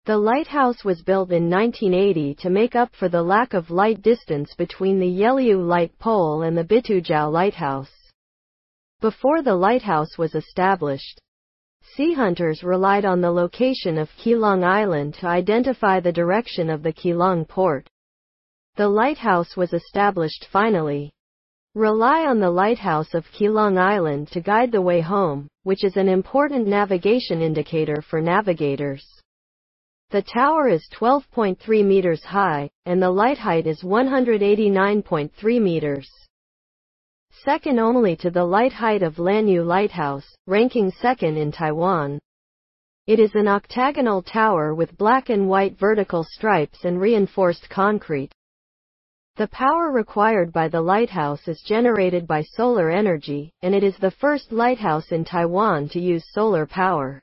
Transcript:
The lighthouse was built in 1980 to make up for the lack of light distance between the Yelyu Light Pole and the Bitujao Lighthouse. Before the lighthouse was established, sea hunters relied on the location of Keelung Island to identify the direction of the Keelung port. The lighthouse was established finally. Rely on the lighthouse of Keelung Island to guide the way home, which is an important navigation indicator for navigators. The tower is 12.3 meters high, and the light height is 189.3 meters. Second only to the light height of Lanyu Lighthouse, ranking second in Taiwan. It is an octagonal tower with black and white vertical stripes and reinforced concrete. The power required by the lighthouse is generated by solar energy, and it is the first lighthouse in Taiwan to use solar power.